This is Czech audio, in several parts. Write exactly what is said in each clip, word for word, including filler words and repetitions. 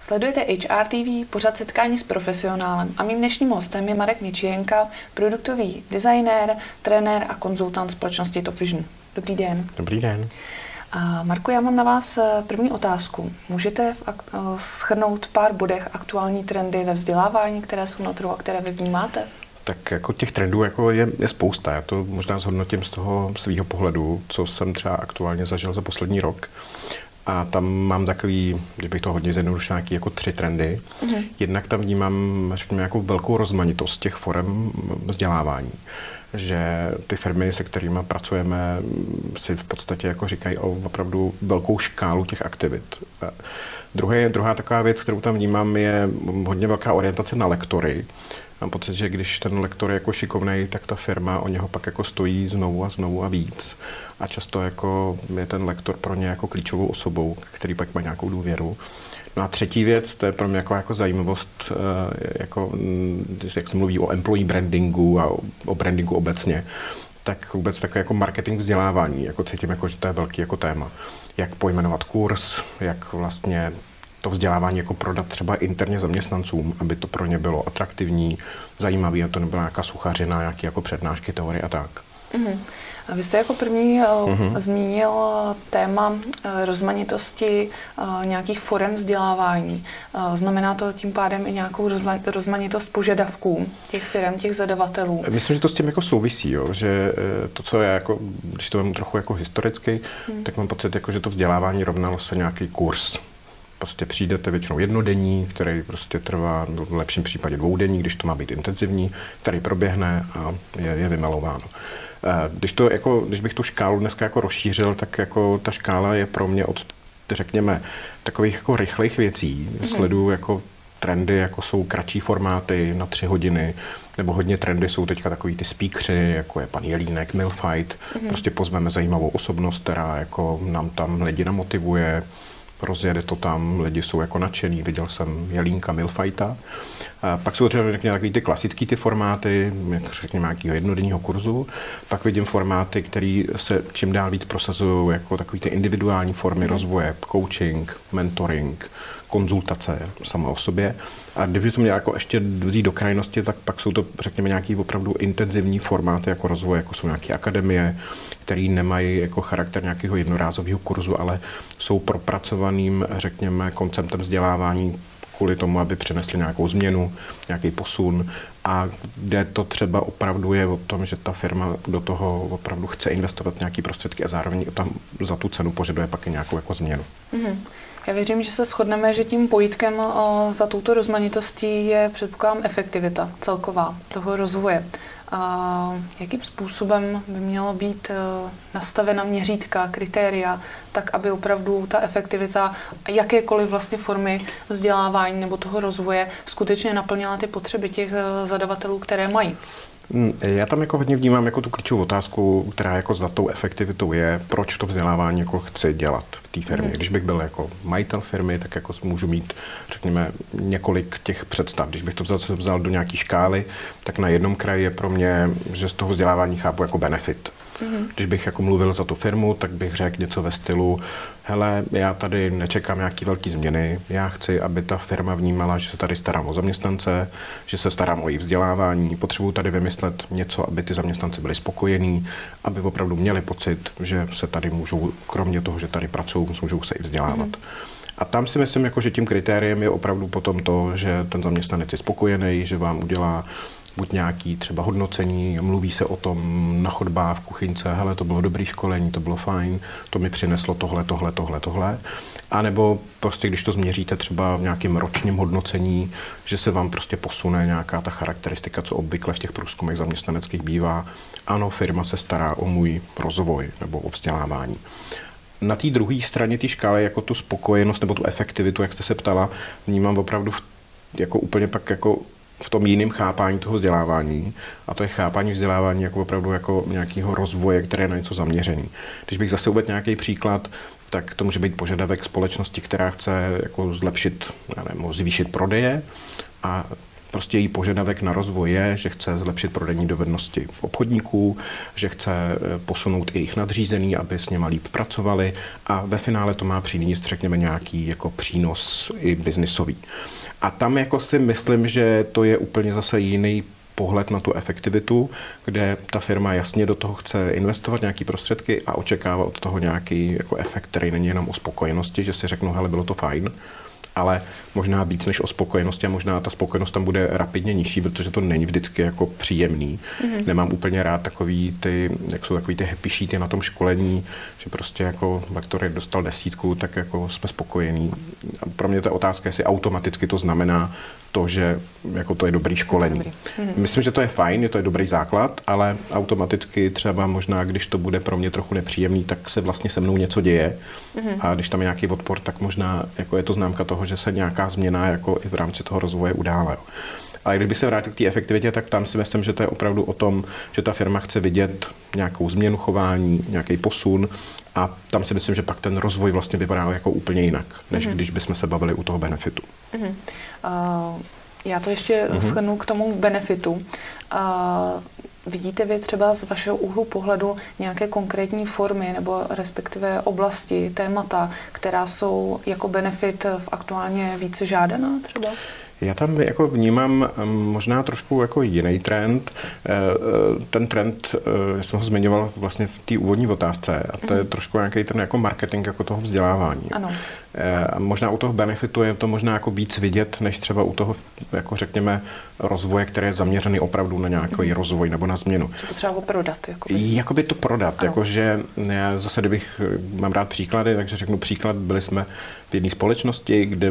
Sledujete H R T V, pořad Setkání s profesionálem a mým dnešním hostem je Marek Mičienka, produktový designér, trenér a konzultant společnosti Top Vision. Dobrý den. Dobrý den. A Marku, já mám na vás první otázku. Můžete shrnout v pár bodech aktuální trendy ve vzdělávání, které jsou na trhu a které vy vnímáte? Tak jako těch trendů jako je, je spousta. Já to možná zhodnotím z toho svého pohledu, co jsem třeba aktuálně zažil za poslední rok. A tam mám takový, že bych to hodně zjednodušil, nějaký jako tři trendy. Mm-hmm. Jednak tam vnímám, řekněme, nějakou velkou rozmanitost těch forem vzdělávání. Že ty firmy, se kterými pracujeme, si v podstatě jako říkají o opravdu velkou škálu těch aktivit. Druhé, druhá taková věc, kterou tam vnímám, je hodně velká orientace na lektory. Mám pocit, že když ten lektor je jako šikovnej, tak ta firma o něho pak jako stojí znovu a znovu a víc. A často jako je ten lektor pro ně jako klíčovou osobou, který pak má nějakou důvěru. No a třetí věc, to je pro mě jako, jako zajímavost, jako, jak se mluví o employee brandingu a o brandingu obecně, tak vůbec takové jako marketing vzdělávání, jako cítím, jako, že to je velký jako téma. Jak pojmenovat kurz, jak vlastně to vzdělávání jako prodat třeba interně zaměstnancům, aby to pro ně bylo atraktivní, zajímavé, a to nebyla nějaká suchařina, nějaké jako přednášky, teorie a tak. Mm-hmm. A vy jste jako první mm-hmm. zmínil téma rozmanitosti nějakých forem vzdělávání. Znamená to tím pádem i nějakou rozmanitost požadavků těch firm, těch zadavatelů? Myslím, že to s tím jako souvisí, jo? Že to, co je jako, když to mám trochu jako historicky, mm. tak mám pocit, jako, že to vzdělávání rovnalo se nějaký kurz. Prostě přijdete většinou jednodenní, který prostě trvá v lepším případě dvoudenní, když to má být intenzivní, který proběhne a je, je vymalováno. Když, to jako, když bych tu škálu dneska jako rozšířil, tak jako ta škála je pro mě od, řekněme, takových jako rychlých věcí. Mm-hmm. Sleduju jako trendy, jako jsou kratší formáty na tři hodiny, nebo hodně trendy jsou teďka takový ty speakeři, jako je pan Jelínek, Milfight. Mm-hmm. Prostě pozveme zajímavou osobnost, která jako nám tam lidi namotivuje, rozjede to tam, lidi jsou jako nadšený, viděl jsem Jelínka, Milfighta. A pak jsou třeba takový ty klasický ty formáty, jak řekněme nějakého jednodenního kurzu. Pak vidím formáty, které se čím dál víc prosazují jako takový ty individuální formy mm. rozvoje, coaching, mentoring, konzultace sama o sobě. A když to měl jako ještě vzít do krajnosti, tak pak jsou to, řekněme, nějaký opravdu intenzivní formáty jako rozvoje, jako jsou nějaké akademie, které nemají jako charakter nějakého jednorázového kurzu, ale jsou propracovaným, řekněme, konceptem vzdělávání kvůli tomu, aby přinesli nějakou změnu, nějaký posun, a kde to třeba opravdu je o tom, že ta firma do toho opravdu chce investovat nějaké prostředky a zároveň tam za tu cenu požaduje pak i nějakou jako změnu. Mm-hmm. Já věřím, že se shodneme, že tím pojítkem za touto rozmanitostí je, předpokládám, efektivita celková toho rozvoje. A jakým způsobem by měla být nastavena měřítka, kritéria, tak aby opravdu ta efektivita jakékoliv vlastně formy vzdělávání nebo toho rozvoje skutečně naplnila ty potřeby těch zadavatelů, které mají? Já tam jako hodně vnímám jako tu klíčovou otázku, která jako za tou efektivitou je, proč to vzdělávání jako chci dělat v té firmě. Mm. Když bych byl jako majitel firmy, tak jako můžu mít, řekněme, několik těch představ. Když bych to vzal, vzal do nějaké škály, tak na jednom kraji je pro mě, že z toho vzdělávání chápu jako benefit. Mm-hmm. Když bych jako mluvil za tu firmu, tak bych řekl něco ve stylu: hele, já tady nečekám nějaký velký změny, já chci, aby ta firma vnímala, že se tady starám o zaměstnance, že se starám o jejich vzdělávání, potřebuji tady vymyslet něco, aby ty zaměstnanci byli spokojení, aby opravdu měli pocit, že se tady můžou, kromě toho, že tady pracují, můžou se i vzdělávat. Mm-hmm. A tam si myslím, jako, že tím kritériem je opravdu potom to, že ten zaměstnanec je spokojený, že vám udělá buď nějaký třeba hodnocení, mluví se o tom na chodbách, v kuchyňce, hele, to bylo dobrý školení, to bylo fajn, to mi přineslo tohle, tohle, tohle, tohle. A nebo prostě, když to změříte třeba v nějakém ročním hodnocení, že se vám prostě posune nějaká ta charakteristika, co obvykle v těch průzkumech zaměstnaneckých bývá. Ano, firma se stará o můj rozvoj nebo o vzdělávání. Na té druhé straně té škály jako tu spokojenost nebo tu efektivitu, jak jste se ptala, vnímám opravdu jako úplně pak jako v tom jiném chápání toho vzdělávání, a to je chápání vzdělávání jako opravdu jako nějakého rozvoje, které je na něco zaměřený. Když bych zase uvedl nějaký příklad, tak to může být požadavek společnosti, která chce jako zlepšit, já nevím, zvýšit prodeje, a prostě její požadavek na rozvoj je, že chce zlepšit prodejní dovednosti obchodníků, že chce posunout i jejich nadřízený, aby s něma líp pracovali a ve finále to má přinést, řekněme, nějaký jako přínos i biznisový. A tam jako si myslím, že to je úplně zase jiný pohled na tu efektivitu, kde ta firma jasně do toho chce investovat nějaké prostředky a očekává od toho nějaký jako efekt, který není jenom o spokojenosti, že si řeknu, hele, bylo to fajn, ale možná víc než o spokojenosti a možná ta spokojenost tam bude rapidně nižší, protože to není vždycky jako příjemný. Mm-hmm. Nemám úplně rád takový ty, jak jsou takový ty happy sheety na tom školení, že prostě jako lektor dostal desítku, tak jako jsme spokojení. A pro mě ta otázka, jestli automaticky to znamená to, že jako to je dobrý školení. Dobrý. Mm-hmm. Myslím, že to je fajn, je to je dobrý základ, ale automaticky třeba možná, když to bude pro mě trochu nepříjemný, tak se vlastně se mnou něco děje. Mm-hmm. A když tam je nějaký odpor, tak možná jako je to známka toho, že se nějaká změna jako i v rámci toho rozvoje udála. Jo. Ale kdyby se vrátil k té efektivitě, tak tam si myslím, že to je opravdu o tom, že ta firma chce vidět nějakou změnu chování, nějaký posun a tam si myslím, že pak ten rozvoj vlastně vypadá jako úplně jinak, než mm-hmm. když bychom se bavili u toho benefitu. Mm-hmm. Uh, já to ještě mm-hmm. shrnu k tomu benefitu. Uh, vidíte vy třeba z vašeho úhlu pohledu nějaké konkrétní formy nebo respektive oblasti, témata, která jsou jako benefit v aktuálně více žádaná třeba? Já tam jako vnímám možná trošku jako jiný trend. Ten trend, já jsem ho zmiňoval vlastně v té úvodní otázce, a to je trošku nějaký ten jako marketing jako toho vzdělávání. Ano. A možná u toho benefitu je to možná jako víc vidět, než třeba u toho, jako řekněme, rozvoje, který je zaměřený opravdu na nějaký mm. rozvoj nebo na změnu. Že to třeba ho prodat. Jakoby, jakoby to prodat. Jakože já zase, kdybych, mám rád příklady, takže řeknu příklad, byli jsme v jedné společnosti, kde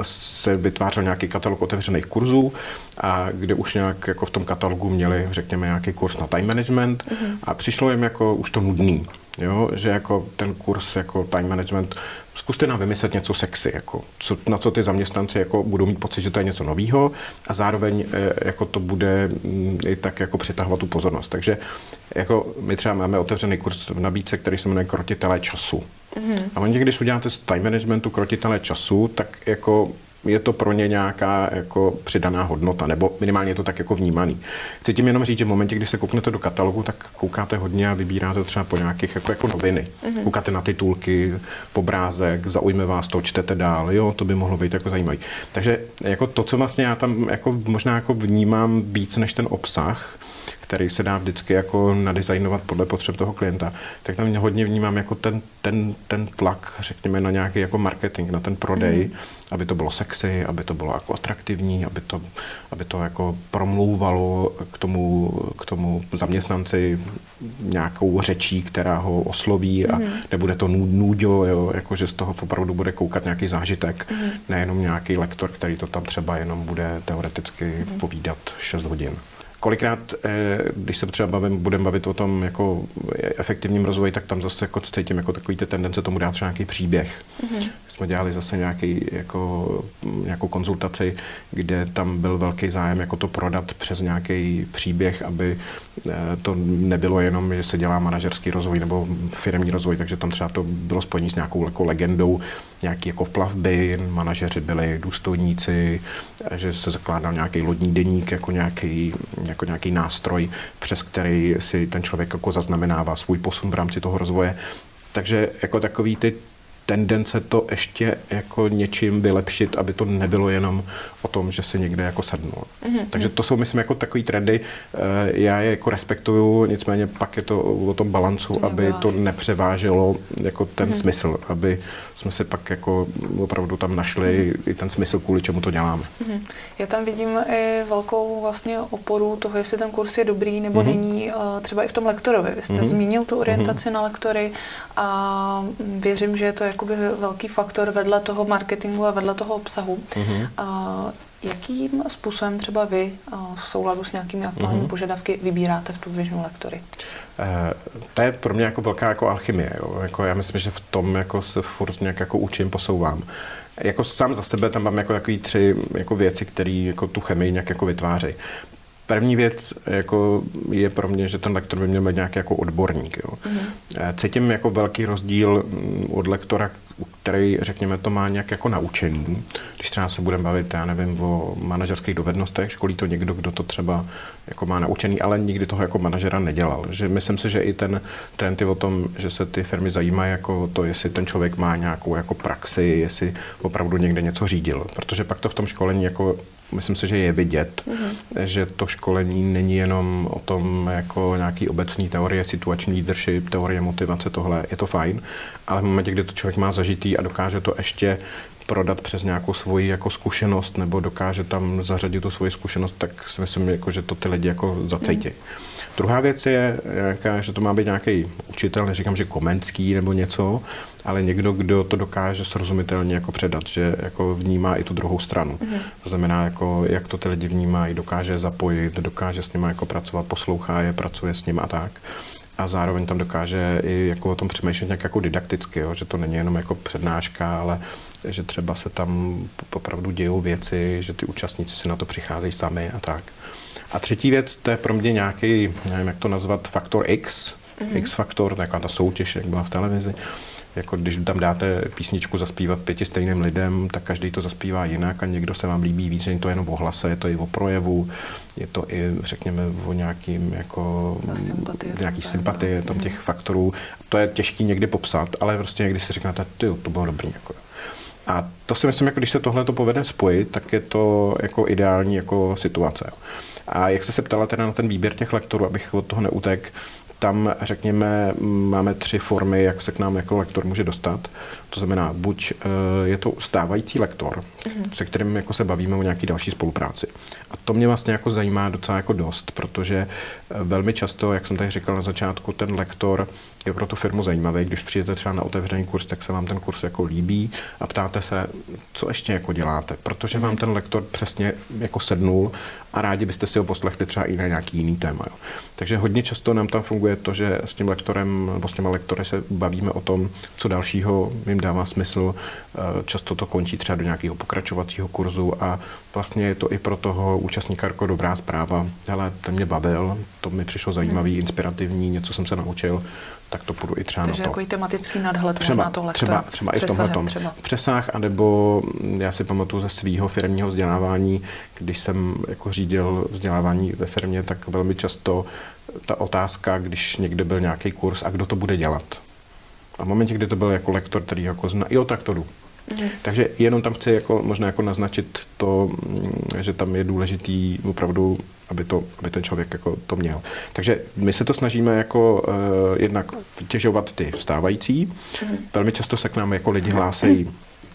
se vytvářel nějaký katalog otevřených kurzů a kde už nějak jako v tom katalogu měli, řekněme, nějaký kurz na time management mm. a přišlo jim jako už to nudný. Jo, že jako ten kurz jako time management, zkuste nám vymyslet něco sexy, jako, co, na co ty zaměstnanci jako budou mít pocit, že to je něco novýho a zároveň e, jako to bude m, i tak jako přitahovat tu pozornost. Takže jako my třeba máme otevřený kurz v nabídce, který se jmenuje Krotitelé času. Mm-hmm. A oni, když uděláte z time managementu Krotitelé času, tak jako je to pro ně nějaká jako přidaná hodnota, nebo minimálně je to tak jako vnímaný. Chci tím jenom říct, že v momentě, kdy se kouknete do katalogu, tak koukáte hodně a vybíráte třeba po nějakých jako, jako noviny. Mm-hmm. Koukáte na titulky, obrázek, zaujme vás to, čtete dál, jo, to by mohlo být jako zajímavý. Takže jako to, co vlastně já tam jako možná jako vnímám víc než ten obsah, který se dá vždycky jako nadizajnovat podle potřeb toho klienta, tak tam hodně vnímám jako ten, ten, ten tlak, řekněme, na nějaký jako marketing, na ten prodej, mm. aby to bylo sexy, aby to bylo jako atraktivní, aby to, aby to jako promlouvalo k tomu, k tomu zaměstnanci nějakou řečí, která ho osloví a mm. nebude to nůďo, jo, jako že z toho opravdu bude koukat nějaký zážitek, mm. nejenom nějaký lektor, který to tam třeba jenom bude teoreticky mm. povídat šest hodin. Kolikrát, když se třeba bavím, budeme bavit o tom jako efektivním rozvoji, tak tam zase jako cítím jako takový ty tendence tomu dát třeba nějaký příběh. Mm-hmm. Jsme dělali zase nějaký, jako, nějakou konzultaci, kde tam byl velký zájem jako to prodat přes nějaký příběh, aby to nebylo jenom, že se dělá manažerský rozvoj nebo firemní rozvoj, takže tam třeba to bylo spojené s nějakou jako legendou, nějaký jako plavby, manažeři byli důstojníci, že se zakládal nějaký lodní deník jako nějaký, jako nějaký nástroj, přes který si ten člověk jako zaznamenává svůj posun v rámci toho rozvoje. Takže jako takový ty tendence to ještě jako něčím vylepšit, aby to nebylo jenom o tom, že se někde jako sednu. Mm-hmm. Takže to jsou, myslím, jako takový trendy. Já je jako respektuju, nicméně pak je to o tom balancu, to aby to nepřeváželo jako ten mm-hmm. smysl, aby jsme si pak jako opravdu tam našli mm-hmm. i ten smysl, kvůli čemu to děláme. Mm-hmm. Já tam vidím i velkou vlastně oporu toho, jestli ten kurz je dobrý nebo mm-hmm. není, třeba i v tom lektorovi. Vy jste mm-hmm. zmínil tu orientaci mm-hmm. na lektory a věřím, že je to jakoby velký faktor vedle toho marketingu a vedle toho obsahu. Mm-hmm. A jakým způsobem třeba vy v souladu s nějakými aktuálními mm-hmm. požadavky vybíráte v tu Visionu lektory? Eh, to je pro mě jako velká jako alchymie. Jo. Jako já myslím, že v tom jako se furt nějak jako učím, posouvám. Jako sám za sebe tam mám jako takový tři jako věci, které jako tu chemii nějak jako vytvářejí. První věc jako je pro mě, že ten lektor by měl být nějaký jako odborník. Jo. Mm-hmm. Cítím jako velký rozdíl od lektora, který, řekněme, to má nějak jako naučený. Když třeba se budeme bavit, já nevím, o manažerských dovednostech, školí to někdo, kdo to třeba jako má naučený, ale nikdy toho jako manažera nedělal. Že myslím si, že i ten trend je o tom, že se ty firmy zajímají jako to, jestli ten člověk má nějakou jako praxi, jestli opravdu někde něco řídil. Protože pak to v tom školení jako myslím si, že je vidět, mm-hmm. že to školení není jenom o tom jako nějaký obecný teorie, situační leadership, teorie motivace, tohle, je to fajn, ale v momentě, kdy to člověk má zažitý a dokáže to ještě prodat přes nějakou svoji jako zkušenost nebo dokáže tam zařadit tu svoji zkušenost, tak si myslím, jako, že to ty lidi jako zacejtí. Mm. Druhá věc je, jaká, že to má být nějaký učitel, neříkám, že Komenský nebo něco, ale někdo, kdo to dokáže srozumitelně jako předat, že jako vnímá i tu druhou stranu. Mm. To znamená, jako, jak to ty lidi vnímají, dokáže zapojit, dokáže s nimi jako pracovat, poslouchá je, pracuje s nimi a tak. A zároveň tam dokáže i jako o tom přemýšlet nějak jako didakticky, jo? Že to není jenom jako přednáška, ale že třeba se tam opravdu dějou věci, že ty účastníci si na to přicházejí sami a tak. A třetí věc, to je pro mě nějaký, nevím, jak to nazvat, faktor X, mm-hmm. X-faktor, taková ta soutěž, jak byla v televizi. Jako když tam dáte písničku zaspívat pěti stejným lidem, tak každý to zaspívá jinak a někdo se vám líbí víc, není to jenom o hlase, je to i o projevu, je to i, řekněme, o nějakým jako sympatie, nějaký sympatie, tam těch faktorů. To je těžký někdy popsat, ale prostě někdy si řeknete, ty, to bylo dobrý. Jako. A to si myslím, jako když se tohle to povede spojit, tak je to jako ideální jako situace. A jak jste se ptala teda na ten výběr těch lektorů, abych od toho neutek, tam, řekněme, máme tři formy, jak se k nám jako lektor může dostat. To znamená, buď je to stávající lektor, mm-hmm. se kterým jako se bavíme o nějaké další spolupráci. A to mě vlastně jako zajímá docela jako dost, protože velmi často, jak jsem tady říkal na začátku, ten lektor je pro tu firmu zajímavý. Když přijdete třeba na otevřený kurz, tak se vám ten kurz jako líbí a ptáte se, co ještě jako děláte, protože vám ten lektor přesně jako sednul a rádi byste si ho poslechli třeba i na nějaký jiný téma. Jo. Takže hodně často nám tam funguje to, že s tím lektorem nebo s těma lektory se bavíme o tom, co dalšího jim dává smysl. Často to končí třeba do nějakého pokračovacího kurzu a vlastně je to i pro toho účastníka jako dobrá zpráva. Hele, ten mě bavil, to mi přišlo zajímavý, inspirativní, něco jsem se naučil, tak to půjdu i třeba Takže na to. Takže jako tematický nadhled třeba, možná toho lektora. Třeba, třeba i v tomhletom. Přesah, anebo já si pamatuju ze svého firmního vzdělávání, když jsem jako řídil vzdělávání ve firmě, tak velmi často ta otázka, když někde byl nějaký kurz a kdo to bude dělat. A v momentě, kdy to byl jako lektor, který jako zná, jo, tak to jdu. Mm. Takže jenom tam chci jako, možná jako naznačit to, že tam je důležitý opravdu, aby, to, aby ten člověk jako to měl. Takže my se to snažíme jako uh, jednak vytěžovat ty stávající. Mm. Velmi často se k nám jako lidi hlásejí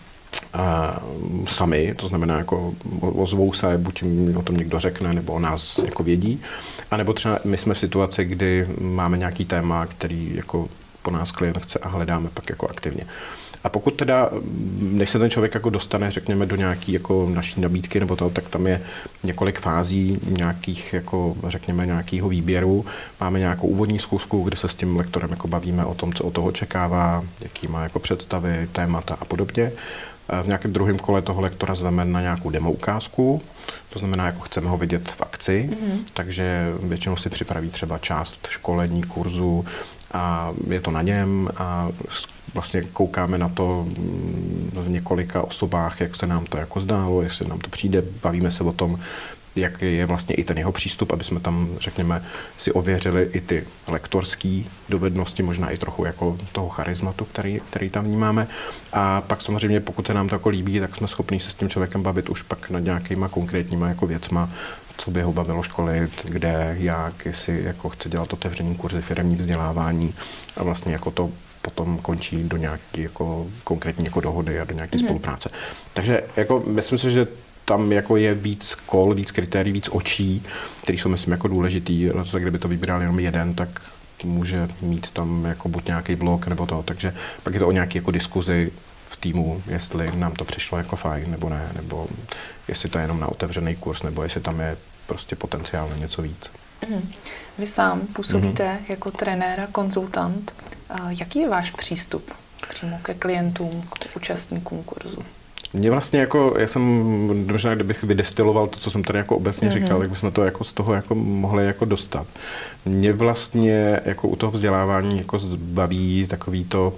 Uh, sami, to znamená jako ozvou se, buď o tom někdo řekne, nebo o nás jako vědí, anebo třeba my jsme v situaci, kdy máme nějaký téma, který jako po nás klient chce a hledáme pak jako aktivně. A pokud teda, než se ten člověk jako dostane, řekněme, do nějaký jako naší nabídky nebo toho, tak tam je několik fází nějakých, jako řekněme, nějakého výběru. Máme nějakou úvodní zkusku, kde se s tím lektorem jako bavíme o tom, co od toho očekává, jaký má jako představy, témata a podobně. V nějakém druhém kole toho lektora zveme na nějakou demo ukázku, to znamená, jako chceme ho vidět v akci, mm-hmm. takže většinou si připraví třeba část školení, kurzu a je to na něm a vlastně koukáme na to v několika osobách, jak se nám to jako zdálo, jestli nám to přijde, bavíme se o tom, jak je vlastně i ten jeho přístup, aby jsme tam, řekněme, si ověřili i ty lektorské dovednosti, možná i trochu jako toho charizmatu, který, který tam vnímáme. A pak samozřejmě, pokud se nám to jako líbí, tak jsme schopni se s tím člověkem bavit už pak nad nějakýma konkrétníma jako věcma, co by ho bavilo školit, kde, jak, jestli jako chce dělat otevřený kurzy, firemní vzdělávání a vlastně jako to potom končí do nějaké jako konkrétní jako dohody a do nějaké mm. spolupráce. Takže jako myslím si, že tam jako je víc kol, víc kritérií, víc očí, které jsou, myslím, jako důležitý. Zase, kdyby to vybíral jenom jeden, tak může mít tam jako buď nějaký blok nebo to. Takže pak je to o nějaké jako diskuzi v týmu, jestli nám to přišlo jako fajn nebo ne, nebo jestli to je jenom na otevřený kurz, nebo jestli tam je prostě potenciál na něco víc. Mm. Vy sám působíte mm. jako trenér a konzultant. Jaký je váš přístup přímo ke klientům, k účastníkům kurzu? Mě vlastně jako, já jsem možná, kdybych vydestiloval to, co jsem tady jako obecně mm-hmm. říkal, tak bychom to jako z toho jako mohli jako dostat. Mě vlastně jako u toho vzdělávání jako baví takový to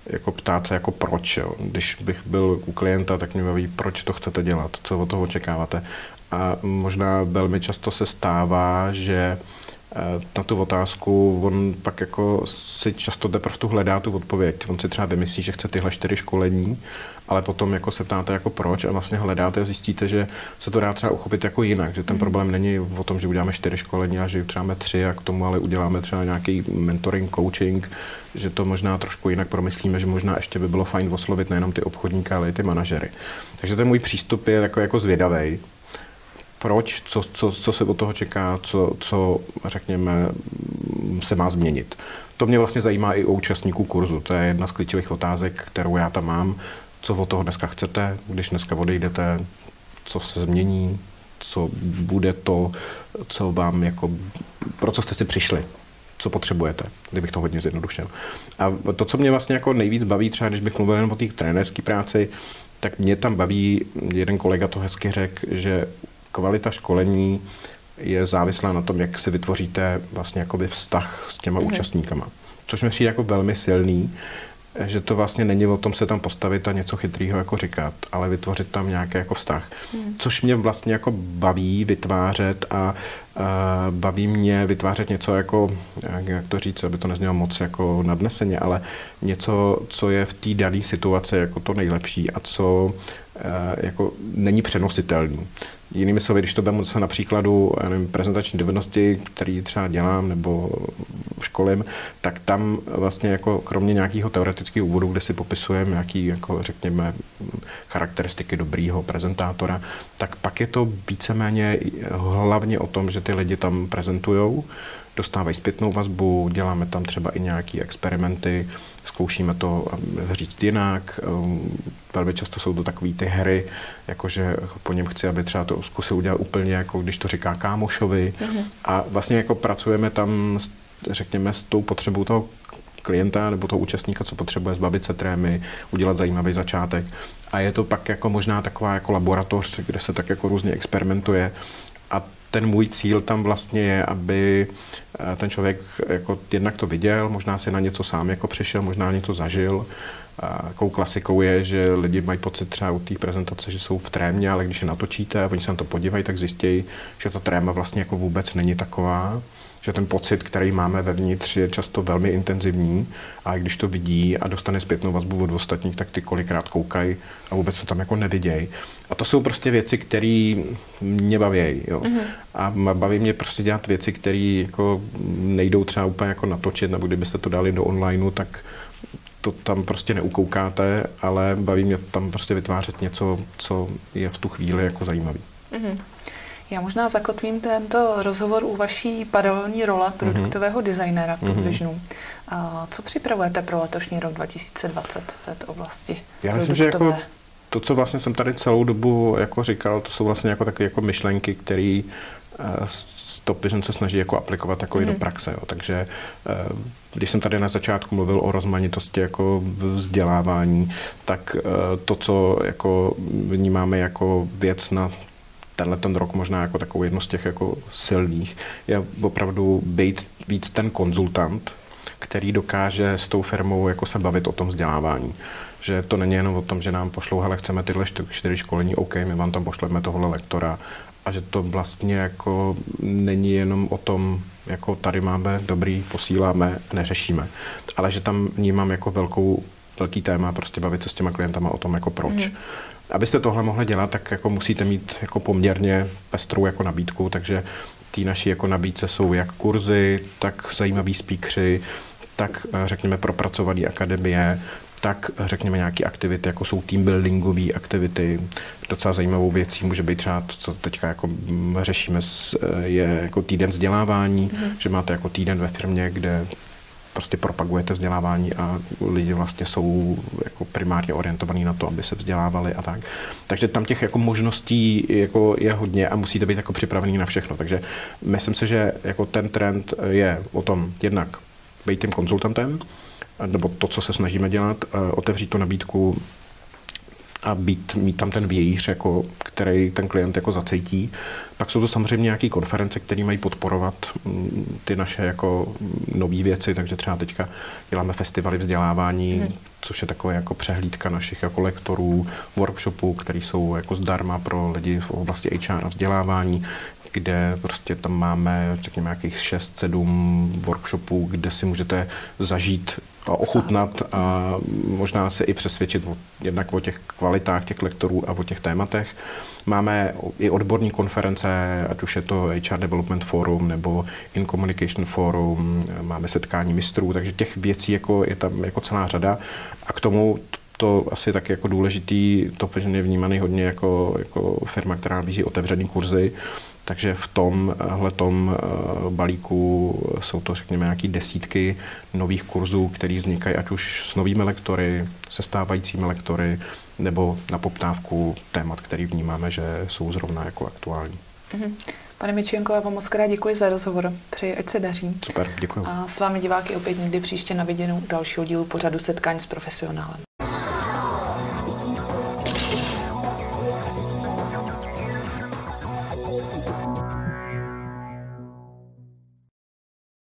jako ptát se jako proč. Jo. Když bych byl u klienta, tak mě baví, proč to chcete dělat, co od toho očekáváte. A možná velmi často se stává, že na tu otázku on pak jako si často teprve tu hledá tu odpověď. On si třeba vymyslí, že chce tyhle čtyři školení, ale potom jako se ptáte jako proč a vlastně hledáte a zjistíte, že se to dá třeba uchopit jako jinak, že ten problém není o tom, že uděláme čtyři školení a že třeba tři a k tomu ale uděláme třeba nějaký mentoring, coaching, že to možná trošku jinak promyslíme, že možná ještě by bylo fajn oslovit nejenom ty obchodníky, ale i ty manažery. Takže ten můj přístup je jako, jako zvědavej. Proč, co, co, co se od toho čeká, co, co, řekněme, se má změnit. To mě vlastně zajímá i u účastníků kurzu. To je jedna z klíčových otázek, kterou já tam mám. Co od toho dneska chcete, když dneska odejdete, co se změní, co bude to, co vám jako, pro co jste si přišli, co potřebujete, kdybych to hodně zjednodušil. A to, co mě vlastně jako nejvíc baví, třeba když bych mluvil jen o té trenérské práci, tak mě tam baví, jeden kolega to hezky řekl, že kvalita školení je závislá na tom, jak si vytvoříte vlastně jakoby vztah s těma mm. účastníkama. Což mi přijde jako velmi silný, že to vlastně není o tom se tam postavit a něco chytrýho jako říkat, ale vytvořit tam nějaký jako vztah. Mm. Což mě vlastně jako baví vytvářet a, a baví mě vytvářet něco jako, jak, jak to říct, aby to neznělo moc jako nadneseně, ale něco, co je v té dané situaci jako to nejlepší a co a, jako není přenositelný. Jinými slovy, když to vezmu se na příkladu nevím, prezentační dovednosti, který třeba dělám nebo školím, tak tam vlastně jako kromě nějakého teoretického úvodu, kde si popisujeme nějaký, jako řekněme, charakteristiky dobrýho prezentátora, tak pak je to víceméně hlavně o tom, že ty lidi tam prezentujou, dostávají zpětnou vazbu, děláme tam třeba i nějaké experimenty, zkoušíme to říct jinak. Velmi často jsou to takové ty hry, jakože po něm chci, aby třeba to zkusil udělat úplně, jako když to říká kámošovi. Mm-hmm. A vlastně jako pracujeme tam, řekněme, s tou potřebou toho klienta nebo toho účastníka, co potřebuje zbavit se trémy, udělat zajímavý začátek. A je to pak jako možná taková jako laboratoř, kde se tak jako různě experimentuje. A ten můj cíl tam vlastně je, aby ten člověk jako jednak to viděl, možná si na něco sám jako přišel, možná něco zažil. A takovou klasikou je, že lidi mají pocit třeba u té prezentace, že jsou v trémě, ale když je natočíte a oni se na to podívají, tak zjistějí, že ta tréma vlastně jako vůbec není taková, že ten pocit, který máme vevnitř, je často velmi intenzivní a když to vidí a dostane zpětnou vazbu od ostatních, tak ty kolikrát koukají a vůbec to tam jako nevidějí. A to jsou prostě věci, které mě baví. Jo. Mm-hmm. A baví mě prostě dělat věci, které jako nejdou třeba úplně jako natočit, nebo kdybyste to dali do onlineu, tak to tam prostě neukoukáte, ale baví mě tam prostě vytvářet něco, co je v tu chvíli jako zajímavý. Mm-hmm. Já možná zakotvím tento rozhovor u vaší paralelní role produktového mm-hmm. designéra v Proovisionu. A co připravujete pro letošní rok dva tisíce dvacet v této oblasti? Já myslím, že jako to, co vlastně jsem tady celou dobu jako říkal, to jsou vlastně jako takové jako myšlenky, které Top Vision se snaží jako aplikovat jako mm-hmm. i do praxe. Jo. Takže když jsem tady na začátku mluvil o rozmanitosti jako vzdělávání, tak to, co jako vnímáme jako věc na tenhle ten rok možná jako takovou jednu z těch jako silných, je opravdu být víc ten konzultant, který dokáže s tou firmou jako se bavit o tom vzdělávání. Že to není jenom o tom, že nám pošlou, hele, chceme tyhle čtyři školení, OK, my vám tam pošleme tohle lektora, a že to vlastně jako není jenom o tom, jako tady máme dobrý, posíláme, neřešíme, ale že tam vnímám jako velkou, velký téma prostě bavit se s těma klientama o tom, jako proč. Mm. Abyste tohle mohli dělat, tak jako musíte mít jako poměrně pestrou jako nabídku, takže ty naší jako nabídce jsou jak kurzy, tak zajímaví speakeři, tak řekněme propracované akademie, tak řekněme nějaké aktivity, jako jsou team buildingové aktivity. Docela zajímavou věcí může být třeba to, co teďka jako řešíme, je jako týden vzdělávání, mm. že máte jako týden ve firmě, kde prostě propagujete vzdělávání a lidi vlastně jsou jako primárně orientovaní na to, aby se vzdělávali a tak. Takže tam těch jako možností jako je hodně a musíte být jako připravený na všechno. Takže myslím si, že jako ten trend je o tom jednak být tím konzultantem, nebo to, co se snažíme dělat, otevřít tu nabídku a být, mít tam ten vějíř, jako, který ten klient jako zacítí. Pak jsou to samozřejmě nějaké konference, které mají podporovat ty naše jako nové věci, takže třeba teďka děláme festivaly vzdělávání, hmm. což je takové jako přehlídka našich jako lektorů, workshopů, které jsou jako zdarma pro lidi v oblasti H R a vzdělávání, kde prostě tam máme, řekněme, nějakých šest sedm workshopů, kde si můžete zažít a ochutnat a možná se i přesvědčit o, jednak o těch kvalitách těch lektorů a o těch tématech. Máme i odborní konference, ať už je to H R Development Forum nebo In Communication Forum, máme setkání mistrů, takže těch věcí jako je tam jako celá řada a k tomu to asi tak jako důležitý, to je vnímaný hodně jako, jako firma, která nabízí otevřený kurzy, takže v tomhletom balíku jsou to, řekněme, nějaké desítky nových kurzů, které vznikají ať už s novými lektory, se stávajícími lektory, nebo na poptávku témat, který vnímáme, že jsou zrovna jako aktuální. Mm-hmm. Pane Mičienko, já vám moc krát děkuji za rozhovor. Přeji, ať se daří. Super, děkuji. A s vámi diváky opět někdy příště na viděnou dalšího dílu pořadu Setkání s profesionálem.